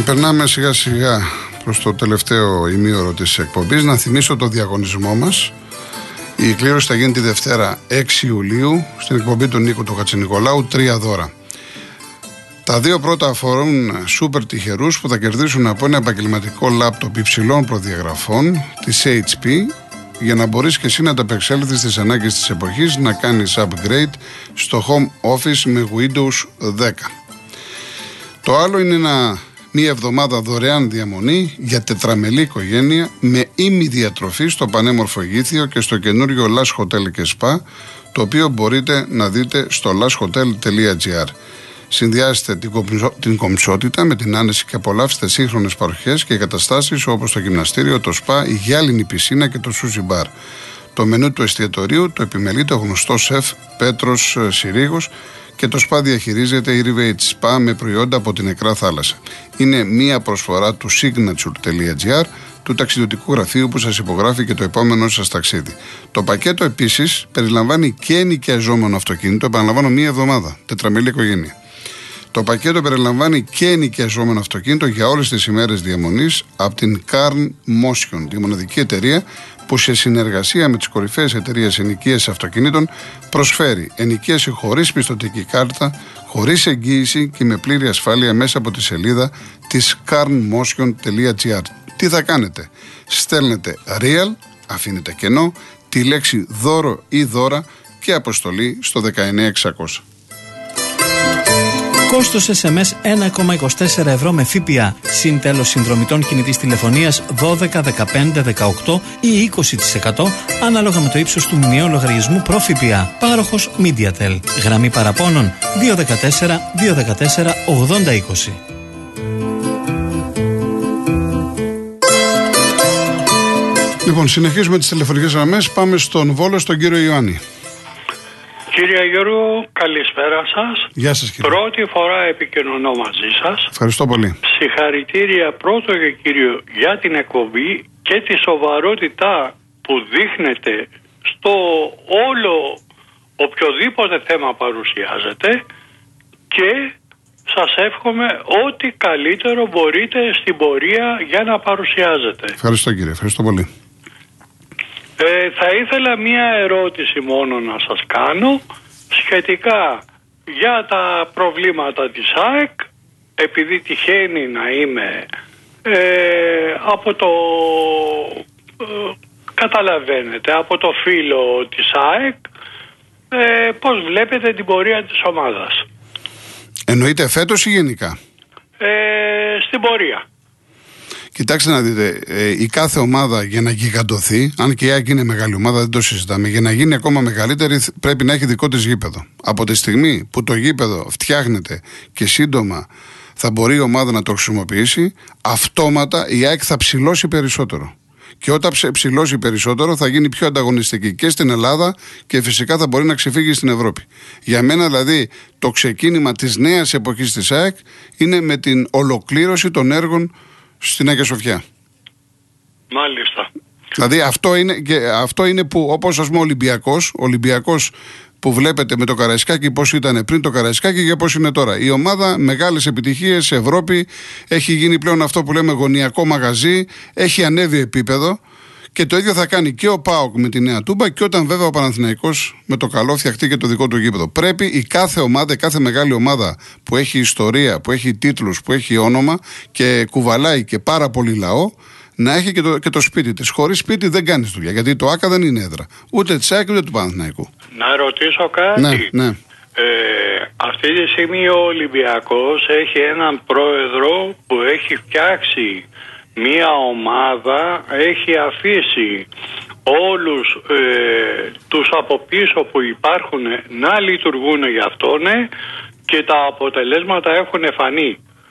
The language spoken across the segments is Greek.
Περνάμε σιγά σιγά προς το τελευταίο ημίωρο της εκπομπής. Να θυμίσω το διαγωνισμό μας. Η κλήρωση θα γίνει τη Δευτέρα 6 Ιουλίου στην εκπομπή του Νίκου του Χατζηνικολάου. 3 δώρα. Τα 2 πρώτα αφορούν σούπερ τυχερούς που θα κερδίσουν από ένα επαγγελματικό λάπτοπ υψηλών προδιαγραφών της HP, για να μπορείς και εσύ να ανταπεξέλθεις στις ανάγκες της εποχής, να κάνεις upgrade στο home office με Windows 10. Το άλλο είναι μία εβδομάδα δωρεάν διαμονή για τετραμελή οικογένεια με ημιδιατροφή στο πανέμορφο Γήθιο και στο καινούριο Lash Hotel και Spa, το οποίο μπορείτε να δείτε στο lashhotel.gr. Συνδυάστε την κομψότητα με την άνεση και απολαύστε σύγχρονες παροχές και εγκαταστάσεις όπως το γυμναστήριο, το σπα, η γυάλινη πισίνα και το σούσι μπαρ. Το μενού του εστιατορίου το επιμελεί το γνωστό σεφ Πέτρος Συρίγος και το σπα διαχειρίζεται η Rivate Spa με προϊόντα από την νεκρά θάλασσα. Είναι μία προσφορά του signature.gr, του ταξιδιωτικού γραφείου που σας υπογράφει και το επόμενο σας ταξίδι. Το πακέτο επίσης περιλαμβάνει και ενοικιαζόμενο αυτοκίνητο, επαναλαμβάνω, μία εβδομάδα, τετραμελή οικογένεια. Το πακέτο περιλαμβάνει και ενοικιαζόμενο αυτοκίνητο για όλες τις ημέρες διαμονής από την Carn Motion, τη μοναδική εταιρεία που σε συνεργασία με τις κορυφαίες εταιρείες ενοικίασης αυτοκινήτων προσφέρει ενοικίαση χωρίς πιστωτική κάρτα, χωρίς εγγύηση και με πλήρη ασφάλεια μέσα από τη σελίδα της carnmotion.gr. Τι θα κάνετε? Στέλνετε real, αφήνετε κενό, τη λέξη δώρο ή δώρα και αποστολή στο 19600. Κόστος SMS 1,24 ευρώ με ΦΠΑ. Συν τέλος συνδρομητών κινητής τηλεφωνίας 12, 15, 18 ή 20% ανάλογα με το ύψος του μηνιαίου λογαριασμού προ ΦΠΑ. Πάροχος MediaTel. Γραμμή παραπώνων 214 214 8020. Λοιπόν, συνεχίζουμε τις τηλεφωνικές γραμμές. Πάμε στον Βόλο, στον κύριο Ιωάννη. Κύριε Γιώργο, καλησπέρα σας. Γεια σας, κύριε. Πρώτη φορά επικοινωνώ μαζί σας. Ευχαριστώ πολύ. Συγχαρητήρια πρώτο και κύριο για την εκπομπή και τη σοβαρότητα που δείχνετε στο όλο οποιοδήποτε θέμα παρουσιάζεται, και σας εύχομαι ό,τι καλύτερο μπορείτε στην πορεία για να παρουσιάζετε. Ευχαριστώ, κύριε. Ευχαριστώ πολύ. Θα ήθελα μία ερώτηση μόνο να σας κάνω σχετικά για τα προβλήματα της ΑΕΚ, επειδή τυχαίνει να είμαι από το καταλαβαίνετε, από το φύλλο της ΑΕΚ, πώς βλέπετε την πορεία της ομάδας? Εννοείται φέτος ή γενικά? Στην πορεία. Κοιτάξτε να δείτε, η κάθε ομάδα για να γιγαντωθεί, αν και η ΑΕΚ είναι μεγάλη ομάδα, δεν το συζητάμε, για να γίνει ακόμα μεγαλύτερη πρέπει να έχει δικό της γήπεδο. Από τη στιγμή που το γήπεδο φτιάχνεται και σύντομα θα μπορεί η ομάδα να το χρησιμοποιήσει, αυτόματα η ΑΕΚ θα ψηλώσει περισσότερο. Και όταν ψηλώσει περισσότερο θα γίνει πιο ανταγωνιστική και στην Ελλάδα και φυσικά θα μπορεί να ξεφύγει στην Ευρώπη. Για μένα δηλαδή το ξεκίνημα της νέας εποχής της ΑΕΚ είναι με την ολοκλήρωση των έργων στην Αγία Σοφιά. Μάλιστα. Δηλαδή αυτό είναι που, όπως ας πούμε ο Ολυμπιακός που βλέπετε με το Καραϊσκάκι πώς ήταν πριν το Καραϊσκάκι και πώς είναι τώρα. Η ομάδα μεγάλες επιτυχίες σε Ευρώπη, έχει γίνει πλέον αυτό που λέμε γωνιακό μαγαζί, έχει ανέβει επίπεδο, και το ίδιο θα κάνει και ο ΠΑΟΚ με τη Νέα Τούμπα, και όταν βέβαια ο Παναθηναϊκός με το καλό φτιαχτεί και το δικό του γήπεδο. Πρέπει η κάθε ομάδα, η κάθε μεγάλη ομάδα που έχει ιστορία, που έχει τίτλους, που έχει όνομα και κουβαλάει και πάρα πολύ λαό, να έχει και το σπίτι της. Χωρίς σπίτι δεν κάνεις δουλειά, γιατί το ΆΚΑ δεν είναι έδρα. Ούτε της ΑΕΚ ούτε του Παναθηναϊκού. Να ρωτήσω κάτι. Ναι. Αυτή τη στιγμή ο Ολυμπιακός έχει έναν πρόεδρο που έχει φτιάξει μία ομάδα, έχει αφήσει όλους τους από πίσω που υπάρχουν να λειτουργούν για αυτόν, και τα αποτελέσματα έχουν φανεί.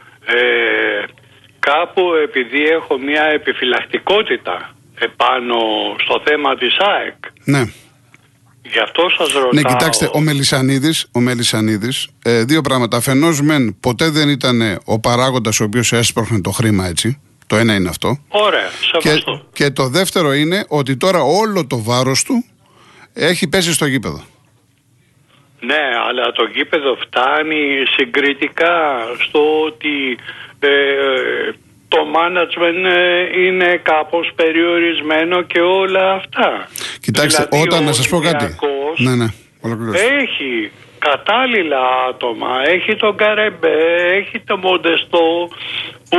Κάπου επειδή έχω μία επιφυλακτικότητα επάνω στο θέμα της ΑΕΚ. Ναι. Γι' αυτό σας ρωτάω. Ναι, κοιτάξτε, ο Μελισσανίδης, δύο πράγματα. Αφενός μεν ποτέ δεν ήταν ο παράγοντας ο οποίος έσπρωχνε το χρήμα έτσι. Το ένα είναι αυτό. Ωραία, σεβαστό. Και το δεύτερο είναι ότι τώρα όλο το βάρος του έχει πέσει στο γήπεδο. Ναι, αλλά το γήπεδο φτάνει συγκριτικά στο ότι το management είναι κάπως περιορισμένο και όλα αυτά. Κοιτάξτε, δηλαδή, όταν να σας πω κάτι. Ναι, έχει κατάλληλα άτομα, έχει τον Καρεμπέ, έχει τον Μοντεστό που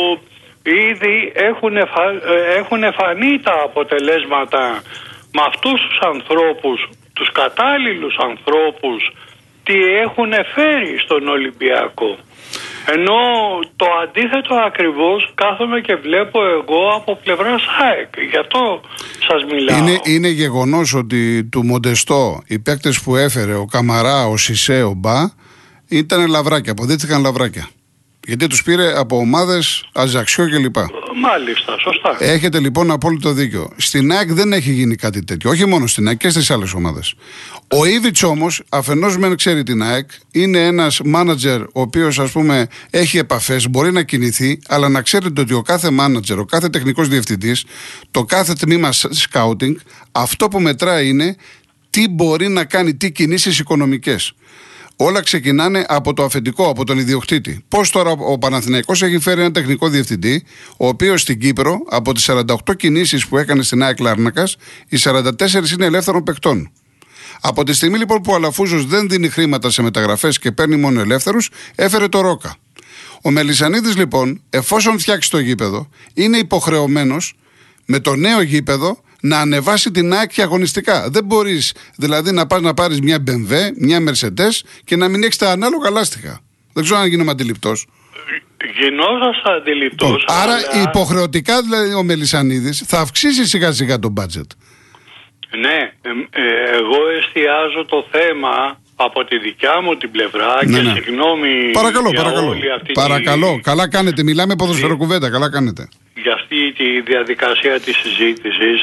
ήδη έχουν φανεί τα αποτελέσματα με αυτούς τους ανθρώπους, τους κατάλληλους ανθρώπους, τι έχουν φέρει στον Ολυμπιακό. Ενώ το αντίθετο ακριβώς κάθομαι και βλέπω εγώ από πλευράς ΑΕΚ. Γι' αυτό σας μιλάω. Είναι γεγονός ότι του Μοντεστό οι παίκτες που έφερε ο Καμαρά, ο Σισέ, ο Μπα ήταν λαβράκια, αποδείχθηκαν λαβράκια. Γιατί τους πήρε από ομάδες Αζαξιό κλπ. Μάλιστα, σωστά. Έχετε λοιπόν απόλυτο δίκιο. Στην ΑΕΚ δεν έχει γίνει κάτι τέτοιο. Όχι μόνο στην ΑΕΚ και στις άλλες ομάδες. Ο Ήβιτς όμως, αφενός μεν ξέρει την ΑΕΚ, είναι ένας μάνατζερ ο οποίος ας πούμε έχει επαφές, μπορεί να κινηθεί, αλλά να ξέρετε ότι ο κάθε μάνατζερ, ο κάθε τεχνικός διευθυντής, το κάθε τμήμα σκάουτινγκ, αυτό που μετράει είναι τι μπορεί να κάνει, τι κινήσεις οικονομικές. Όλα ξεκινάνε από το αφεντικό, από τον ιδιοκτήτη. Πώς τώρα ο Παναθηναϊκός έχει φέρει έναν τεχνικό διευθυντή, ο οποίος στην Κύπρο, από τις 48 κινήσεις που έκανε στην ΑΕΚ Λάρνακας, οι 44 είναι ελεύθερων παικτών. Από τη στιγμή λοιπόν που ο Αλαφούζος δεν δίνει χρήματα σε μεταγραφές και παίρνει μόνο ελεύθερους, έφερε το Ρόκα. Ο Μελισσανίδης λοιπόν, εφόσον φτιάξει το γήπεδο, είναι υποχρεωμένος με το νέο γήπεδο να ανεβάσει την ΑΕΚ και αγωνιστικά. Δεν μπορείς δηλαδή να πας να πάρεις μια BMW, μια Mercedes και να μην έχεις τα ανάλογα λάστιχα. Δεν ξέρω αν γίνομαι αντιληπτός. Γινόσαστα αντιληπτός. Άρα υποχρεωτικά δηλαδή ο Μελισσανίδης θα αυξήσει σιγά σιγά το budget. Ναι, εγώ εστιάζω το θέμα από τη δικιά μου την πλευρά και συγγνώμη για όλη αυτή Παρακαλώ, καλά κάνετε, μιλάμε ποδοσφαιροκουβέντα, καλά κάνετε. Για αυτή τη διαδικασία της συζήτησης,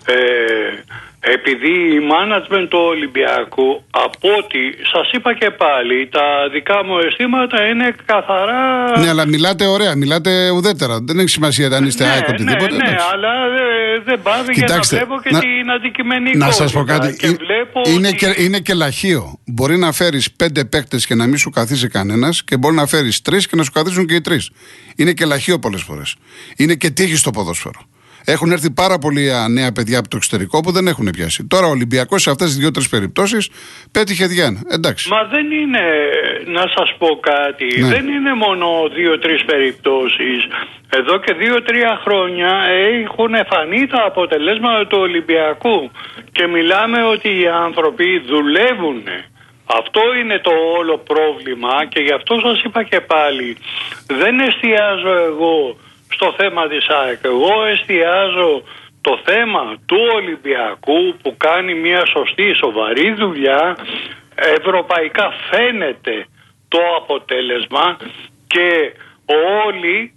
επειδή η management του Ολυμπιακού, από ό,τι σας είπα και πάλι, τα δικά μου αισθήματα είναι καθαρά... Ναι, αλλά μιλάτε ωραία, μιλάτε ουδέτερα. Δεν έχει σημασία αν είστε ΑΕΚ οτιδήποτε. Ναι, αλλά δεν πάβει. Κοιτάξτε, για να βλέπω και την αντικειμενικότητα. Να σας πω κάτι, είναι και λαχείο. Μπορεί να φέρεις 5 παίκτες και να μην σου καθίσει κανένας και μπορεί να φέρεις 3 και να σου καθίσουν και οι 3. Είναι και λαχείο πολλές φορές. Είναι και τύχη στο ποδόσφαιρο. Έχουν έρθει πάρα πολλοί νέα παιδιά από το εξωτερικό που δεν έχουν πιάσει. Τώρα ο Ολυμπιακός σε αυτές τις 2-3 περιπτώσεις πέτυχε διάνα. Εντάξει. Μα δεν είναι, να σας πω κάτι, δεν είναι μόνο 2-3 περιπτώσεις. Εδώ και 2-3 χρόνια έχουν φανεί τα αποτελέσματα του Ολυμπιακού και μιλάμε ότι οι άνθρωποι δουλεύουν. Αυτό είναι το όλο πρόβλημα και γι' αυτό σας είπα και πάλι, δεν εστιάζω εγώ στο θέμα της ΑΕΚ. Εγώ εστιάζω το θέμα του Ολυμπιακού που κάνει μια σωστή σοβαρή δουλειά. Ευρωπαϊκά φαίνεται το αποτέλεσμα και όλοι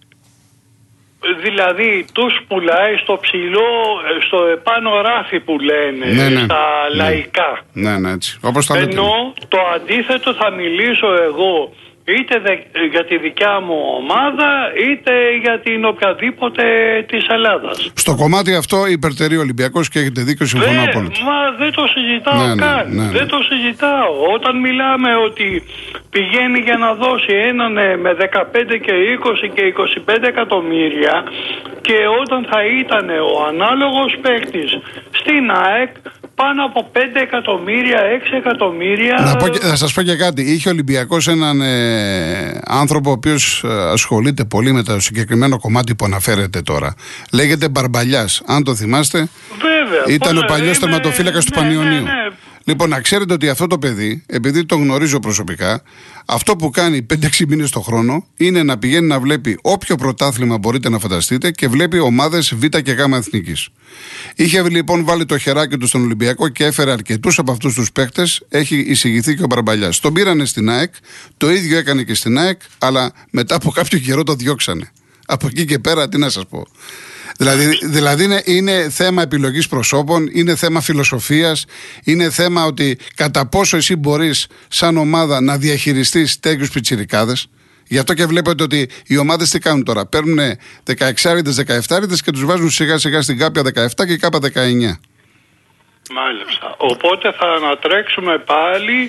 δηλαδή τους πουλάει στο ψηλό, στο επάνω ράφι που λένε, στα λαϊκά. Ναι, έτσι. Όπως τα ενώ το αντίθετο θα μιλήσω εγώ είτε για τη δικιά μου ομάδα είτε για την οποιαδήποτε της Ελλάδας. Στο κομμάτι αυτό υπερτερεί ο Ολυμπιακός και έχετε δίκιο, συμφωνώ απόλυτα. Μα δεν το συζητάω καν. Δεν το συζητάω. Όταν μιλάμε ότι πηγαίνει για να δώσει έναν με 15 και 20 και 25 εκατομμύρια και όταν θα ήταν ο ανάλογος παίκτης στην ΑΕΚ πάνω από 5 εκατομμύρια, 6 εκατομμύρια. Θα σας πω και κάτι. Είχε ο Ολυμπιακός έναν άνθρωπο ο οποίος ασχολείται πολύ με το συγκεκριμένο κομμάτι που αναφέρεται τώρα. Λέγεται Μπαρμπαλιάς. Αν το θυμάστε, βέβαια, ήταν ο παλιός τερματοφύλακας του Πανιωνίου. Λοιπόν, να ξέρετε ότι αυτό το παιδί, επειδή το γνωρίζω προσωπικά, αυτό που κάνει 5-6 μήνες το χρόνο είναι να πηγαίνει να βλέπει όποιο πρωτάθλημα μπορείτε να φανταστείτε και βλέπει ομάδες Β και Γ εθνικής. Είχε λοιπόν βάλει το χεράκι του στον Ολυμπιακό και έφερε αρκετούς από αυτούς τους παίκτες. Έχει εισηγηθεί και ο Μπαρμπαλιάς. Τον πήρανε στην ΑΕΚ, το ίδιο έκανε και στην ΑΕΚ, αλλά μετά από κάποιο καιρό το διώξανε. Από εκεί και πέρα, τι να σας πω. Δηλαδή είναι θέμα επιλογής προσώπων, είναι θέμα φιλοσοφίας, είναι θέμα ότι κατά πόσο εσύ μπορείς σαν ομάδα να διαχειριστείς τέτοιους πιτσιρικάδες. Γι' αυτό και βλέπετε ότι οι ομάδες τι κάνουν τώρα. Παίρνουν 16άριδες, 17άριδες και τους βάζουν σιγά σιγά στην κάπια 17 και κάπα 19. Μάλιστα. Οπότε θα ανατρέξουμε πάλι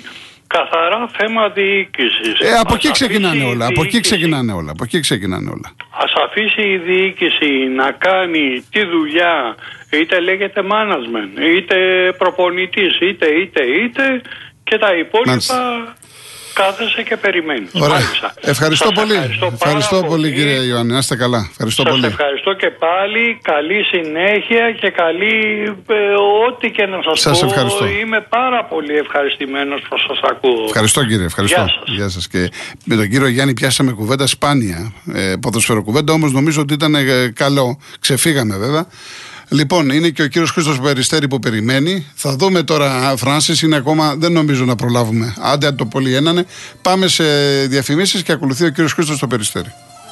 καθαρά θέμα διοίκησης. Από εκεί ξεκινάνε όλα. Από εκεί ξεκινάνε όλα. Ας αφήσει η διοίκηση να κάνει τη δουλειά, είτε λέγεται management, είτε προπονητής, είτε, και τα υπόλοιπα κάθεσαι και περιμένεις. Ωραία. Ευχαριστώ πολύ. Ευχαριστώ πολύ, κύριε Ιωάννη. Να είστε καλά. Ευχαριστώ πολύ. Σας ευχαριστώ και πάλι. Καλή συνέχεια και καλή ό,τι και να σας πω. Ευχαριστώ. Είμαι πάρα πολύ ευχαριστημένος που σας ακούω. Ευχαριστώ, κύριε. Ευχαριστώ. Γεια σας. Και με τον κύριο Γιάννη πιάσαμε κουβέντα σπάνια. Ποδοσφαιροκουβέντα, όμως νομίζω ότι ήταν καλό. Ξεφύγαμε βέβαια. Λοιπόν, είναι και ο κύριος Χρήστος Περιστέρη που περιμένει. Θα δούμε τώρα, Φράνσις, είναι ακόμα, δεν νομίζω να προλάβουμε. Άντε, αν το πολύ ένανε. Πάμε σε διαφημίσεις και ακολουθεί ο κύριος Χρήστος στο Περιστέρη.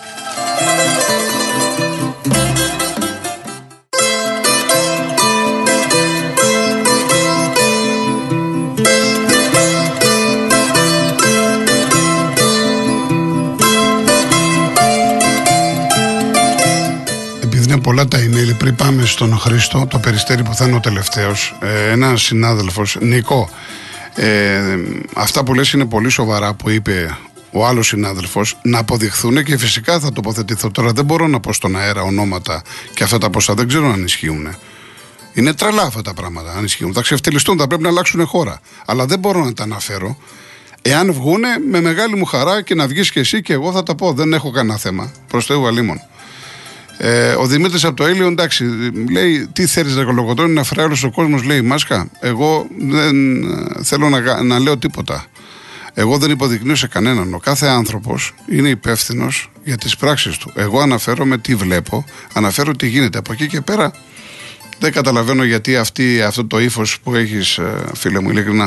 Πολλά τα email πριν πάμε στον Χρήστο, το Περιστέρη που θα είναι ο τελευταίος. Ένας συνάδελφος, Νικό, αυτά που λες είναι πολύ σοβαρά που είπε ο άλλος συνάδελφος, να αποδειχθούν και φυσικά θα τοποθετηθώ. Τώρα δεν μπορώ να πω στον αέρα ονόματα και αυτά τα ποσά δεν ξέρω αν ισχύουν. Είναι τρελά αυτά τα πράγματα αν ισχύουν. Θα ξεφτυλιστούν, θα πρέπει να αλλάξουν χώρα. Αλλά δεν μπορώ να τα αναφέρω. Εάν βγούνε, με μεγάλη μου χαρά και να βγεις και εσύ και εγώ θα τα πω. Δεν έχω κανένα θέμα. Προς Θεού αλίμον. Ο Δημήτρης από το Έλιο, εντάξει, λέει: τι θέλεις, Ρεκολογωτώνει, να φράει όλος ο κόσμος, λέει Μάσκα. Εγώ δεν θέλω να λέω τίποτα. Εγώ δεν υποδεικνύω σε κανέναν. Ο κάθε άνθρωπος είναι υπεύθυνος για τις πράξεις του. Εγώ αναφέρομαι τι βλέπω, αναφέρω τι γίνεται. Από εκεί και πέρα δεν καταλαβαίνω γιατί αυτό το ύφος που έχεις, φίλε μου, ειλικρινά.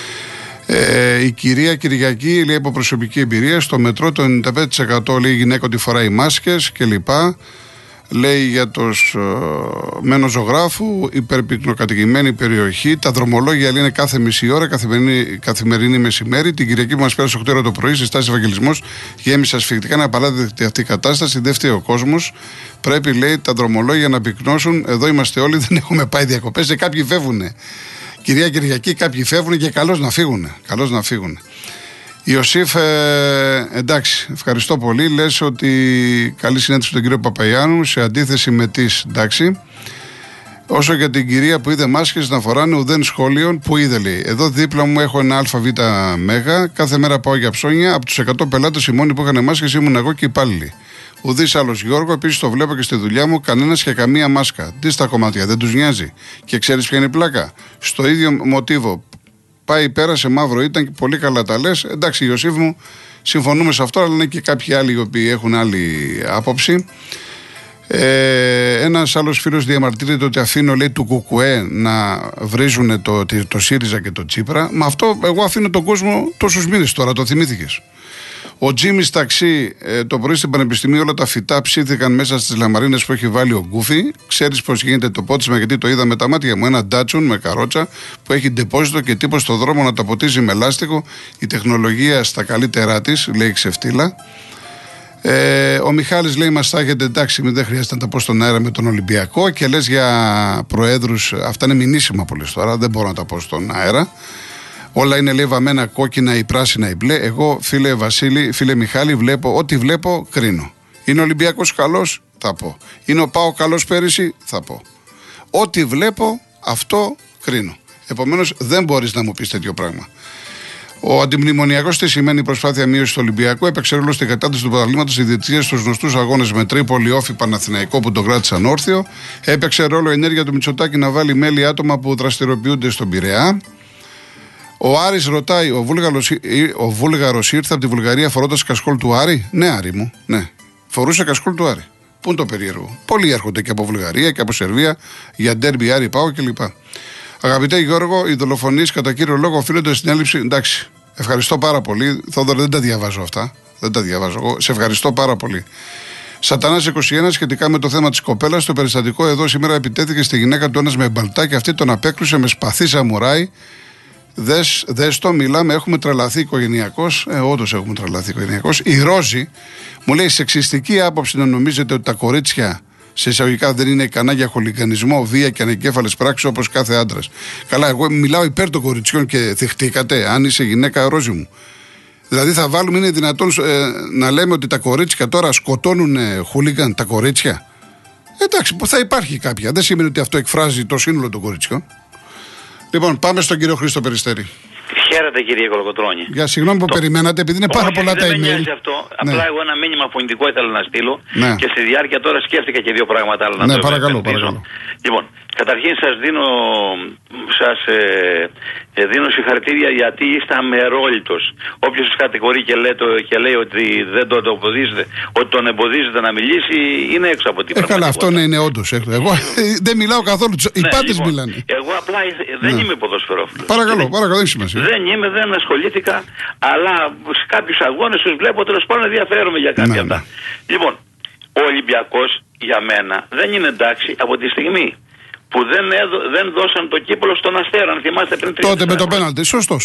Η κυρία Κυριακή λέει από προσωπική εμπειρία: στο μετρό το 95% λέει η γυναίκα ότι φοράει μάσκες κλπ. Λέει για το μένο ζωγράφου, υπερπυκνοκατοικημένη περιοχή. Τα δρομολόγια λένε κάθε μισή ώρα, καθημερινή μεσημέρι. Την Κυριακή που μας πέρασε 8 ώρα το πρωί, στη στάση Ευαγγελισμός, γέμισε ασφυκτικά. Να παράδεκτη αυτή η κατάσταση. Δεν φταίει ο κόσμος. Πρέπει, λέει, τα δρομολόγια να πυκνώσουν. Εδώ είμαστε όλοι, δεν έχουμε πάει διακοπές. Και κάποιοι φεύγουν. Κυρία Κυριακή, κάποιοι φεύγουν και καλώς να φύγουν. Ιωσήφ, εντάξει, ευχαριστώ πολύ. Λες ότι καλή συνέντευξη στον κύριο Παπαϊάννου σε αντίθεση με τις, εντάξει. Όσο για την κυρία που είδε μάσκες να φοράνε ουδέν σχόλιων, που είδε, λέει. Εδώ δίπλα μου έχω ένα ΑΒ μέγα. Κάθε μέρα πάω για ψώνια. Από τους 100 πελάτες οι μόνοι που είχαν μάσκες ήμουν εγώ και οι υπάλληλοι. Ουδής άλλος Γιώργο, επίσης το βλέπω και στη δουλειά μου, κανένας και καμία μάσκα. Τι στα κομμάτια, δεν τους νοιάζει. Και ξέρεις ποια είναι η πλάκα. Στο ίδιο μοτίβο. Πάει πέρα σε μαύρο, ήταν και πολύ καλά τα λες. Εντάξει, Ιωσήφ μου, συμφωνούμε σε αυτό, αλλά είναι και κάποιοι άλλοι οι οποίοι έχουν άλλη άποψη. Ένας άλλος φίλος διαμαρτύρεται ότι αφήνω, λέει, του Κουκουέ να βρίζουν το ΣΥΡΙΖΑ και το Τσίπρα. Με αυτό εγώ αφήνω τον κόσμο τόσους μήνες τώρα, το θυμήθηκες. Ο Τζίμις Ταξί, το πρωί στην Πανεπιστημίου όλα τα φυτά ψήθηκαν μέσα στις λαμαρίνες που έχει βάλει ο Γκούφι. Ξέρεις πώς γίνεται το πότισμα, γιατί το είδα με τα μάτια μου. Ένα ντάτσουν με καρότσα που έχει ντεπόζιτο και τύπος στο δρόμο να τα ποτίζει με λάστιχο. Η τεχνολογία στα καλύτερά της, λέει ξεφτύλα. Ο Μιχάλης λέει: μας τα έχετε, εντάξει, δεν χρειάζεται να τα πω στον αέρα με τον Ολυμπιακό. Και λες για προέδρους, αυτά είναι μηνύσιμα πολύ τώρα, δεν μπορώ να τα πω στον αέρα. Όλα είναι, λέει, βαμμένα κόκκινα ή πράσινα ή μπλε. Εγώ, φίλε Βασίλη, φίλε Μιχάλη, βλέπω ό,τι βλέπω, κρίνω. Είναι ο Ολυμπιακός καλός, θα πω. Είναι ο ΠΑΟ καλός πέρυσι, θα πω. Ό,τι βλέπω, αυτό κρίνω. Επομένως, δεν μπορείς να μου πεις τέτοιο πράγμα. Ο αντιμνημονιακός τι σημαίνει προσπάθεια μείωση του Ολυμπιακού. Έπαιξε ρόλο στην κατάρτιση του πρωταθλήματος ιδιαιτησίας στους γνωστούς αγώνες με Τρίπολη, Όφη, Παναθηναϊκό που τον κράτησαν όρθιο. Έπαιξε ρόλο η ενέργεια του Μητσοτάκη να βάλει μέλη άτομα που δραστηριοποιούνται στον Πειραιά. Ο Άρης ρωτάει: ο Βούλγαρος ήρθε από τη Βουλγαρία φορώντας κασκόλ του Άρη. Ναι, Άρη μου, ναι. Φορούσε κασκόλ του Άρη. Πού είναι το περίεργο. Πολλοί έρχονται και από Βουλγαρία και από Σερβία για ντέρμπι Άρη Πάο κλπ. Αγαπητέ Γιώργο, οι δολοφονίες κατά κύριο λόγο οφείλονται στην έλλειψη. Εντάξει, ευχαριστώ πάρα πολύ. Θόδωρο, δεν τα διαβάζω αυτά. Δεν τα διαβάζω εγώ. Σε ευχαριστώ πάρα πολύ. Σατανάς 21, σχετικά με το θέμα της κοπέλας, το περιστατικό εδώ σήμερα επιτέθηκε στη γυναίκα του ένας με μπαλτά και αυτή τον απέκλουσε με σπαθί σαμουράι. Δες το, μιλάμε, έχουμε τρελαθεί οικογενειακώς. Όντως έχουμε τρελαθεί οικογενειακώς. Η Ρόζη μου λέει: σεξιστική άποψη να νομίζετε ότι τα κορίτσια σε εισαγωγικά δεν είναι ικανά για χολιγανισμό, βία και ανεκέφαλες πράξεις όπως κάθε άντρας. Καλά, εγώ μιλάω υπέρ των κοριτσιών και θυχτήκατε, αν είσαι γυναίκα ρόζι μου. Δηλαδή θα βάλουμε, είναι δυνατόν να λέμε ότι τα κορίτσια τώρα σκοτώνουν χούλιγκαν τα κορίτσια? Εντάξει, θα υπάρχει κάποια. Δεν σημαίνει ότι αυτό εκφράζει το σύνολο των κοριτσιών. Λοιπόν, πάμε στον κύριο Χρήστο Περιστέρη. Χαίρετε κύριε Κολοκοτρώνη. Για συγγνώμη που περιμένατε, επειδή είναι πάρα πολλά τα email. Δεν με νοιάζει αυτό. Απλά εγώ ένα μήνυμα φωνητικό ήθελα να στείλω. Και στη διάρκεια τώρα σκέφτηκα και δύο πράγματα άλλα να το παρακαλώ. Λοιπόν, καταρχήν σας δίνω συγχαρητήρια γιατί είστε αμερόληπτος. Όποιος σας κατηγορεί και λέει ότι δεν τον εμποδίζετε, ότι τον εμποδίζετε να μιλήσει, είναι έξω από την πραγματικότητα. Καλά, αυτό είναι όντως. Εγώ δεν μιλάω καθόλου. Οι πάντες μιλάνε. Εγώ απλά δεν είμαι ποδοσφαιρόφιλος. Παρακαλώ, δεν σημασία. Δεν ασχολήθηκα, αλλά σε κάποιους αγώνες τους βλέπω, τέλος πάντων ενδιαφέρομαι για κάποια αυτά. Λοιπόν, ο Ολυμπιακός για μένα δεν είναι εντάξει από τη στιγμή που δεν δώσαν το κύπελλο στον Αστέρα, αν θυμάστε πριν 3 τότε με το πέναλτι. Σωστό.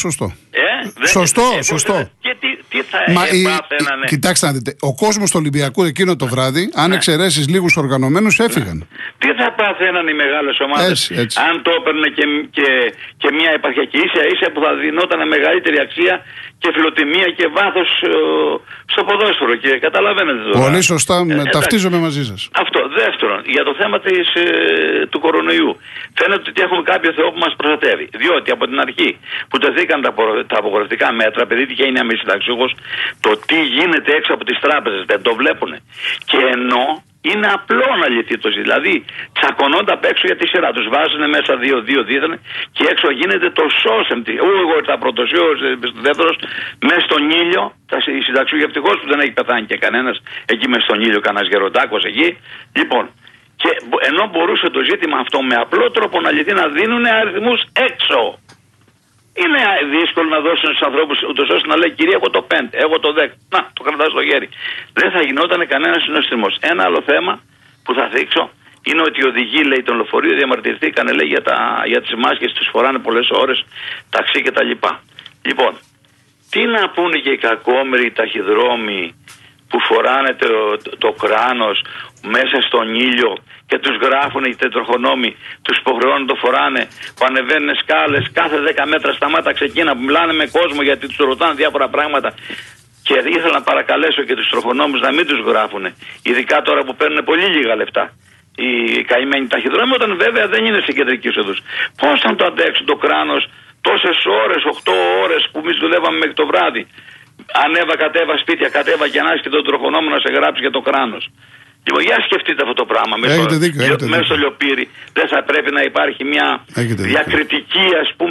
Σωστό. Και τι θα έπαθαινανε. Κοιτάξτε να δείτε, ο κόσμος του Ολυμπιακού εκείνο το βράδυ, αν εξαιρέσεις λίγους οργανωμένους, έφυγαν. Τι θα πάθαιναν οι μεγάλες ομάδες αν το έπαιρνε και μια επαρχιακή ίσα που θα δινόταν μεγαλύτερη αξία και φιλοτιμία και βάθος στο ποδόσφαιρο. Και καταλαβαίνετε τώρα. Πολύ σωστά, ταυτίζομαι μαζί σας. Αυτό. Δεύτερον, για το θέμα του κορονοϊού. Φαίνεται ότι έχουμε κάποιο Θεό που μας προστατεύει. Διότι από την αρχή που τεθήκαν τα απογορευτικά μέτρα, επειδή και είναι αμεσυνταξιούχος, το τι γίνεται έξω από τις τράπεζες δεν το βλέπουν. Και ενώ είναι απλό να λυθεί το ζήτημα. Δηλαδή, τσακωνόνται απ' έξω για τη σειρά τους. Βάζουν μέσα 2-2 δίδανε και έξω γίνεται το σώσεμ. Εγώ ήρθα πρώτος, δεύτερος, μέσα στον ήλιο. Οι συνταξιούχοι ευτυχώς που δεν έχει πεθάνει και κανένας εκεί μέσα στον ήλιο, κανένας γεροντάκος εκεί. Λοιπόν, και ενώ μπορούσε το ζήτημα αυτό με απλό τρόπο να λυθεί, να δίνουν αριθμούς έξω. Είναι δύσκολο να δώσουν στους ανθρώπους ούτως ώστε να λέει κυρία εγώ το 5, εγώ το 10. Να, το κρατάω στο χέρι. Δεν θα γινόταν κανένας συνοστισμός. Ένα άλλο θέμα που θα θίξω είναι ότι οι οδηγοί, λέει, των λεωφορείων διαμαρτυρηθήκαν, λέει, για τις μάσκες, τους φοράνε πολλές ώρες, ταξί κτλ. Λοιπόν, τι να πούνε και οι κακόμοιροι ταχυδρόμοι που φοράνε το κράνος μέσα στον ήλιο και τους γράφουν οι τετροχονόμοι, τους υποχρεώνουν το φοράνε, που ανεβαίνουν σκάλες κάθε 10 μέτρα σταμάταξε εκείνα που μιλάνε με κόσμο γιατί τους ρωτάνε διάφορα πράγματα. Και ήθελα να παρακαλέσω και τους τροχονόμους να μην τους γράφουν, ειδικά τώρα που παίρνουν πολύ λίγα λεφτά οι καημένοι ταχυδρόμοι, όταν βέβαια δεν είναι σε κεντρική οδούς. Πώς θα το αντέξουν το κράνος τόσες ώρες, 8 ώρες που εμείς δουλεύαμε μέχρι το βράδυ? Κατέβα σπίτια, κατέβα και ανάσκει τον τροχονόμο να σε γράψει για το κράνος. Λοιπόν, για σκεφτείτε αυτό το πράγμα. Μέσα στο λιοπύρι δεν θα πρέπει να υπάρχει μια διακριτική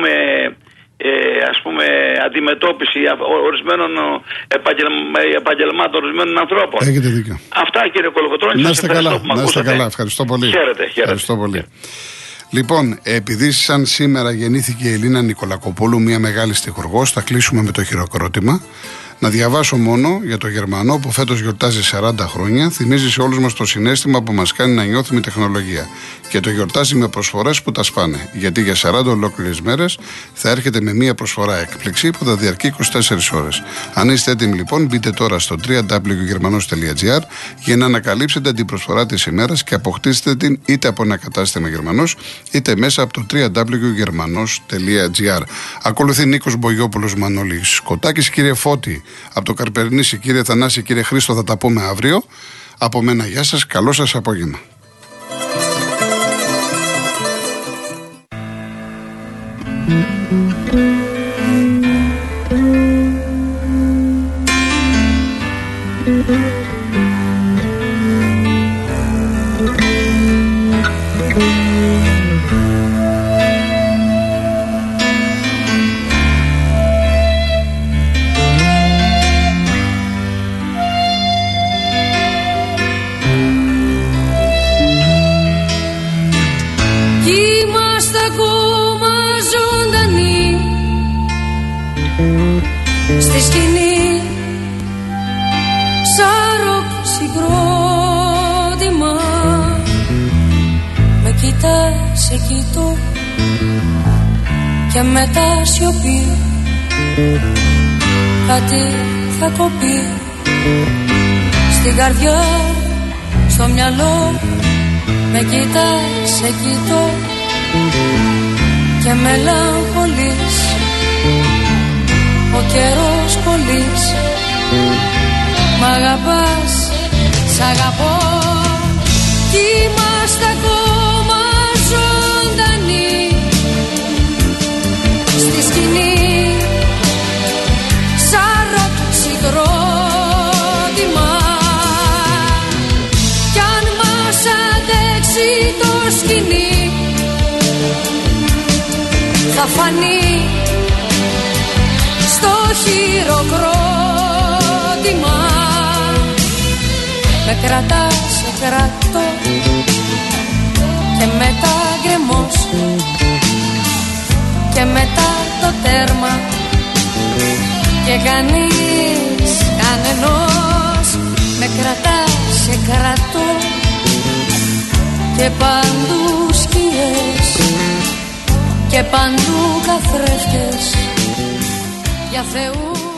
ας πούμε αντιμετώπιση ορισμένων επαγγελμάτων, ορισμένων ανθρώπων. Έχετε δίκιο. Αυτά, κύριε Κολοκοτρώνη. Να είστε καλά. Ευχαριστώ πολύ. Χαίρετε. Ευχαριστώ πολύ. Λοιπόν, επειδή σαν σήμερα γεννήθηκε η Ελίνα Νικολακοπούλου, μια μεγάλη στιχουργός, θα κλείσουμε με το χειροκρότημα. Να διαβάσω μόνο για το Γερμανό που φέτος γιορτάζει 40 χρόνια, θυμίζει σε όλους μας το συναίσθημα που μας κάνει να νιώθουμε τεχνολογία. Και το γιορτάζει με προσφορές που τα σπάνε. Γιατί για 40 ολόκληρες μέρες θα έρχεται με μια προσφορά έκπληξη που θα διαρκεί 24 ώρες. Αν είστε έτοιμοι λοιπόν, μπείτε τώρα στο www.germanos.gr για να ανακαλύψετε την προσφορά της ημέρας και αποκτήσετε την είτε από ένα κατάστημα Γερμανός είτε μέσα από το www.germanos.gr. Ακολουθεί Νίκος Μπογιόπουλος, Μανώλης Σκοτάκης. Κύριε Φώτη από το Καρπερνήσι, κύριε Θανάση, κύριε Χρήστο, θα τα πούμε αύριο. Από μένα γεια σας, καλό σας απόγευμα. Στη σκηνή σαν ροκ συγκρότημα, με κοιτάς, σε κοιτώ και μετά σιωπή, κάτι θα κοπεί στην καρδιά, στο μυαλό Με κοιτάς, σε κοιτώ και μελαγχολείς. Ο καιρός κολλείς, μ' αγαπάς, σ' αγαπώ. Κι είμαστε ακόμα ζωντανοί στη σκηνή, σαν ροκ συγκρότημα. Κι αν μας αντέξει το σκηνή, θα φανεί στο χειροκρότημα. Με κρατάς, σε κρατώ και μετά γκρεμός και μετά το τέρμα και κανείς, κανενός. Με κρατάς, σε κρατώ και παντού σκιές και παντού καθρέφτες για Θεού.